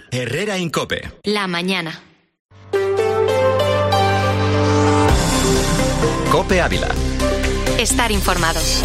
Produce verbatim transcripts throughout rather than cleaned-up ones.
Herrera Incope. La mañana. Cope Ávila. Estar informados.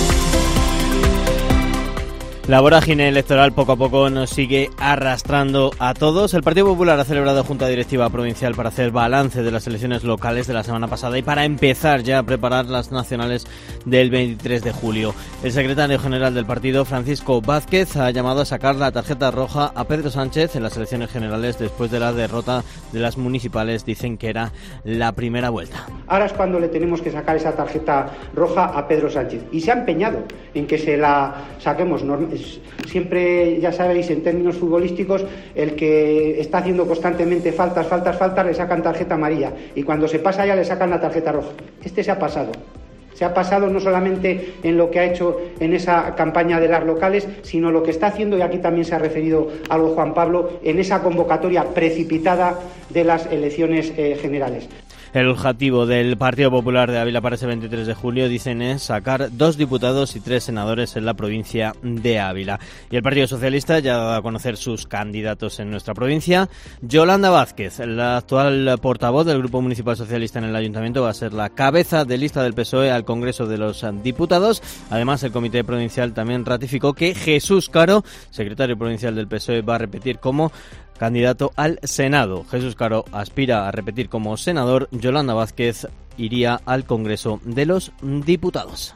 La vorágine electoral poco a poco nos sigue arrastrando a todos. El Partido Popular ha celebrado Junta Directiva Provincial para hacer balance de las elecciones locales de la semana pasada y para empezar ya a preparar las nacionales del veintitrés de julio. El secretario general del partido, Francisco Vázquez, ha llamado a sacar la tarjeta roja a Pedro Sánchez en las elecciones generales después de la derrota de las municipales. Dicen que era la primera vuelta. Ahora es cuando le tenemos que sacar esa tarjeta roja a Pedro Sánchez. Y se ha empeñado en que se la saquemos. Siempre, ya sabéis, en términos futbolísticos, el que está haciendo constantemente faltas, faltas, faltas, le sacan tarjeta amarilla. Y cuando se pasa ya le sacan la tarjeta roja. Este se ha pasado. Se ha pasado no solamente en lo que ha hecho en esa campaña de las locales, sino lo que está haciendo, y aquí también se ha referido algo Juan Pablo, en esa convocatoria precipitada de las elecciones eh, generales. El objetivo del Partido Popular de Ávila para ese veintitrés de julio, dicen, es sacar dos diputados y tres senadores en la provincia de Ávila. Y el Partido Socialista ya ha dado a conocer sus candidatos en nuestra provincia. Yolanda Vázquez, la actual portavoz del Grupo Municipal Socialista en el Ayuntamiento, va a ser la cabeza de lista del P S O E al Congreso de los Diputados. Además, el Comité Provincial también ratificó que Jesús Caro, secretario provincial del P S O E, va a repetir como candidato al Senado. Jesús Caro aspira a repetir como senador. Yolanda Vázquez iría al Congreso de los Diputados.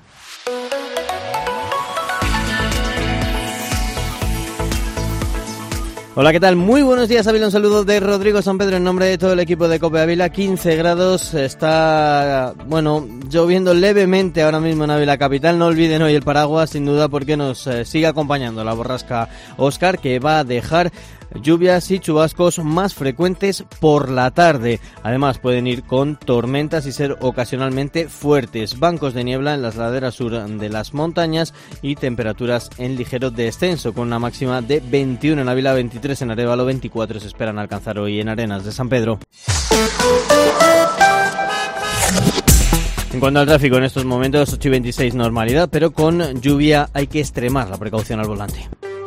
Hola, ¿qué tal? Muy buenos días, Ávila. Un saludo de Rodrigo San Pedro en nombre de todo el equipo de Cope Ávila. quince grados, está, bueno, lloviendo levemente ahora mismo en Ávila capital. No olviden hoy el paraguas, sin duda, porque nos eh, sigue acompañando la borrasca Óscar, que va a dejar lluvias y chubascos más frecuentes por la tarde. Además, pueden ir con tormentas y ser ocasionalmente fuertes. Bancos de niebla en las laderas sur de las montañas y temperaturas en ligero descenso, con una máxima de veintiuno en Ávila, veintitrés en Arévalo, veinticuatro se esperan alcanzar hoy en Arenas de San Pedro. En cuanto al tráfico, en estos momentos ocho y veintiséis normalidad, pero con lluvia hay que extremar la precaución al volante.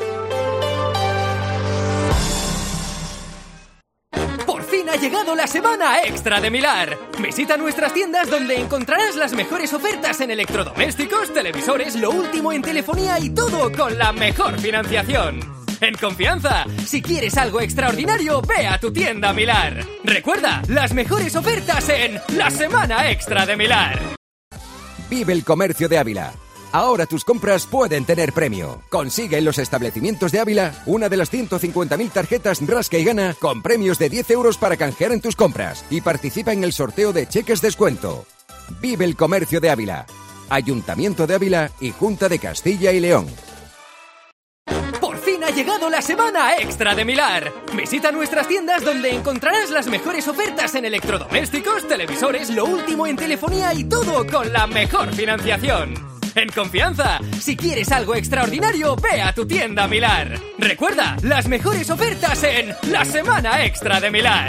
Ha llegado la semana extra de Milar. Visita nuestras tiendas donde encontrarás las mejores ofertas en electrodomésticos, televisores, lo último en telefonía y todo con la mejor financiación. En confianza, si quieres algo extraordinario, ve a tu tienda Milar. Recuerda, las mejores ofertas en la semana extra de Milar. Vive el comercio de Ávila. Ahora tus compras pueden tener premio. Consigue en los establecimientos de Ávila una de las ciento cincuenta mil tarjetas Rasca y Gana con premios de diez euros para canjear en tus compras y participa en el sorteo de cheques descuento. Vive el comercio de Ávila. Ayuntamiento de Ávila y Junta de Castilla y León. Por fin ha llegado la semana extra de Milar. Visita nuestras tiendas donde encontrarás las mejores ofertas en electrodomésticos, televisores, lo último en telefonía y todo con la mejor financiación. En confianza, si quieres algo extraordinario, ve a tu tienda Milar. Recuerda, las mejores ofertas en la semana extra de Milar.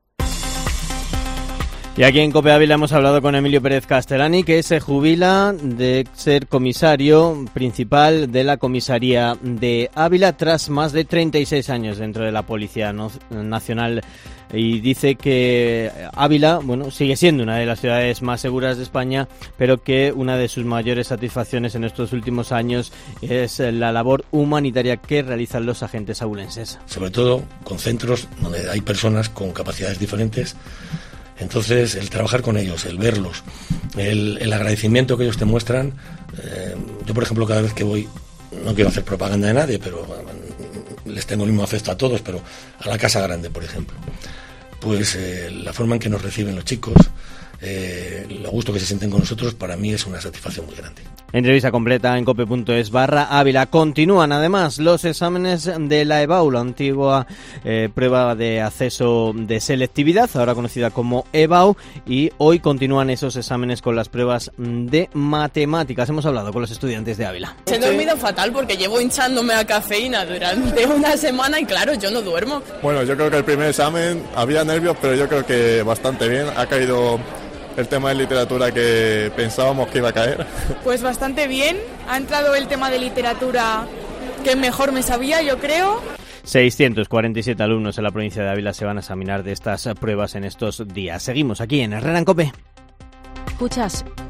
Y aquí en Cope Ávila hemos hablado con Emilio Pérez Castellani, que se jubila de ser comisario principal de la comisaría de Ávila tras más de treinta y seis años dentro de la Policía Nacional. Y dice que Ávila, bueno, sigue siendo una de las ciudades más seguras de España, pero que una de sus mayores satisfacciones en estos últimos años es la labor humanitaria que realizan los agentes abulenses. Sobre todo con centros donde hay personas con capacidades diferentes. Entonces, el trabajar con ellos, el verlos, el, el agradecimiento que ellos te muestran. Eh, yo, por ejemplo, cada vez que voy, no quiero hacer propaganda de nadie, pero eh, les tengo el mismo afecto a todos, pero a la Casa Grande, por ejemplo, pues eh, la forma en que nos reciben los chicos, eh, lo gusto que se sienten con nosotros, para mí es una satisfacción muy grande. Entrevista completa en cope.es barra Ávila. Continúan además los exámenes de la EBAU, la antigua eh, prueba de acceso de selectividad, ahora conocida como EBAU, y hoy continúan esos exámenes con las pruebas de matemáticas. Hemos hablado con los estudiantes de Ávila. He dormido fatal porque llevo hinchándome a cafeína durante una semana y claro, yo no duermo. Bueno, yo creo que el primer examen había nervios, pero yo creo que bastante bien. Ha caído el tema de literatura que pensábamos que iba a caer. Pues bastante bien, ha entrado el tema de literatura que mejor me sabía, yo creo. seiscientos cuarenta y siete alumnos en la provincia de Ávila se van a examinar de estas pruebas en estos días. Seguimos aquí en Herrera en COPE. Escuchas